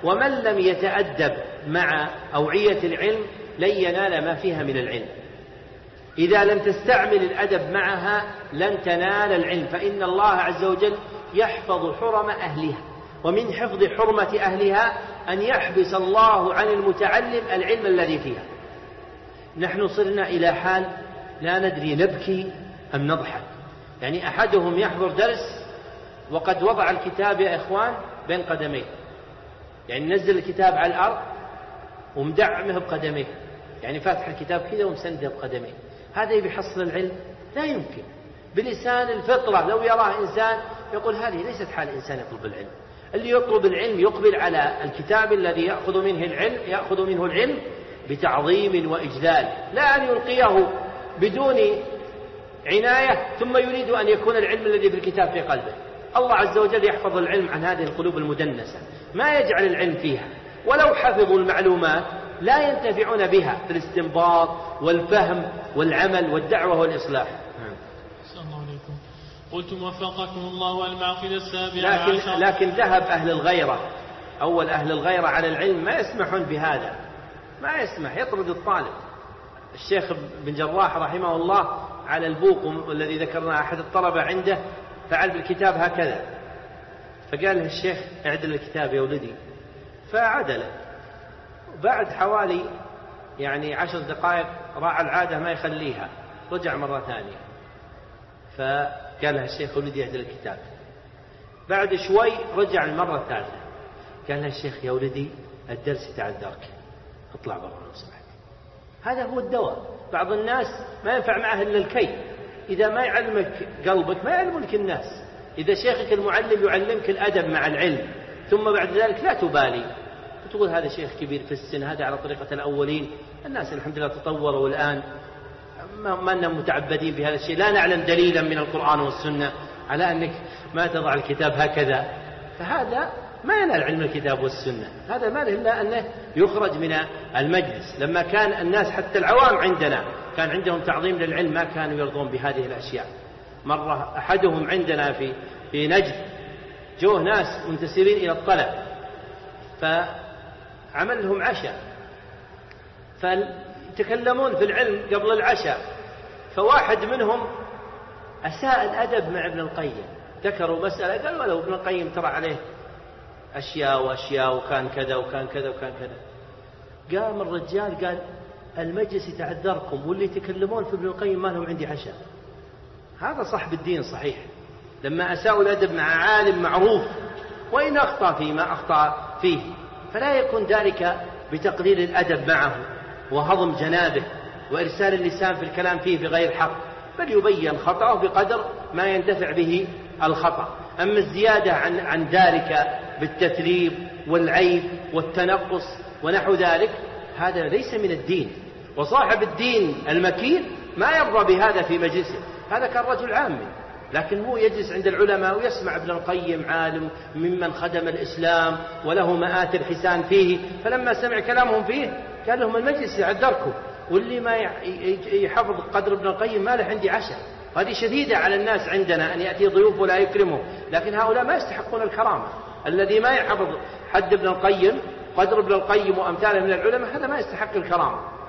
ومن لم يتأدب مع أوعية العلم لن ينال ما فيها من العلم. إذا لم تستعمل الأدب معها لن تنال العلم، فإن الله عز وجل يحفظ حرم أهلها، ومن حفظ حرمة أهلها أن يحبس الله عن المتعلم العلم الذي فيها. نحن صرنا إلى حال لا ندري نبكي أم نضحك. يعني أحدهم يحضر درس وقد وضع الكتاب يا إخوان بين قدميه، يعني نزل الكتاب على الأرض ومدعمه بقدميه، يعني فاتح الكتاب كذا ومسنده بقدميه. هذا يحصل العلم؟ لا يمكن. بلسان الفطرة لو يراه إنسان يقول هذه ليست حال إنسان يطلب العلم. اللي يطلب العلم يقبل على الكتاب الذي يأخذ منه العلم بتعظيم وإجلال، لا أن يلقيه بدون عناية ثم يريد أن يكون العلم الذي في الكتاب في قلبه. الله عز وجل يحفظ العلم عن هذه القلوب المدنسة، ما يجعل العلم فيها، ولو حفظوا المعلومات لا ينتفعون بها في الاستنباط والفهم والعمل والدعوة والإصلاح. قلت وفقكم الله والمعقد السابع عشر. لكن ذهب أهل الغيرة، أول أهل الغيرة على العلم ما يسمحون بهذا، ما يسمح، يطرد الطالب. الشيخ بن جراح رحمه الله على البوق الذي ذكرنا أحد الطلبة عنده فعل بالكتاب هكذا، فقال له الشيخ اعدل الكتاب يا ولدي، فعدل. بعد حوالي 10 دقائق راعى العادة ما يخليها، رجع مرة ثانية، فقال له الشيخ ولدي اعدل الكتاب. بعد شوي رجع المرة الثالثة، قال له الشيخ يا ولدي الدرس يتعذرك، اطلع برا لو سمحت. هذا هو الدواء. بعض الناس ما ينفع معه إلا الكي، إذا ما يعلمك قلبك ما يعلمك الناس. إذا شيخك المعلم يعلمك الأدب مع العلم ثم بعد ذلك لا تبالي وتقول هذا شيخ كبير في السن، هذا على طريقة الأولين، الناس الحمد لله تطوروا الآن، ما أنهم متعبدين بهذا الشيء، لا نعلم دليلا من القرآن والسنة على أنك ما تضع الكتاب هكذا، فهذا ما ينال علم الكتاب والسنة. هذا ما له إلا أنه يخرج من المجلس. لما كان الناس حتى العوام عندنا كان عندهم تعظيم للعلم ما كانوا يرضون بهذه الأشياء. مرة أحدهم عندنا في نجد جوه ناس منتسبين إلى الطلب، فعمل لهم عشاء، فيتكلمون في العلم قبل العشاء، فواحد منهم أساء الأدب مع ابن القيم، ذكروا مسألة قال ولو ابن القيم ترى عليه أشياء وأشياء وكان كذا وكان كذا وكان كذا. قام الرجال قال المجلس يتعذركم واللي يتكلمون في ابن القيم ما لهم عندي عشاء. هذا صاحب الدين صحيح، لما أساءوا الأدب مع عالم معروف وإن أخطأ فيما أخطأ فيه، فلا يكون ذلك بتقليل الأدب معه وهضم جنابه وإرسال اللسان في الكلام فيه بغير حق، بل يبين خطأه بقدر ما يندفع به الخطأ. أما الزيادة عن ذلك بالتثريب والعيب والتنقص ونحو ذلك هذا ليس من الدين، وصاحب الدين المكين ما يرضى بهذا في مجلسه. هذا كان رجل عامي، لكن هو يجلس عند العلماء ويسمع ابن القيم عالم ممن خدم الإسلام وله مآثر حسان فيه، فلما سمع كلامهم فيه قال لهم المجلس يعذركم، واللي ما يحفظ قدر ابن القيم ما له عندي عشاء. هذه شديدة على الناس عندنا أن يأتي ضيوف ولا يكرمهم، لكن هؤلاء ما يستحقون الكرامة. الذي ما يحفظ حد ابن القيم قدر ابن القيم وأمثاله من العلماء هذا ما يستحق الكرامة.